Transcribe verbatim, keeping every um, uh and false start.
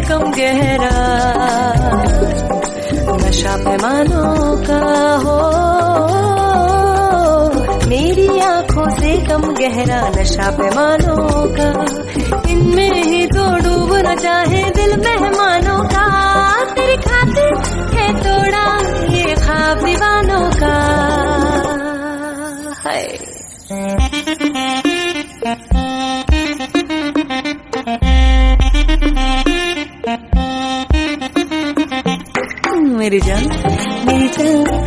कम गहरा, नशा पैमानों का हो, मेरी आंखों से कम गहरा नशा पैमानों का, इनमें ही तो डूबना चाहे दिल मेहमानों का, तेरी खातिर है तोड़ा ये ख्वाब दीवानों का। हाय मेरी जान।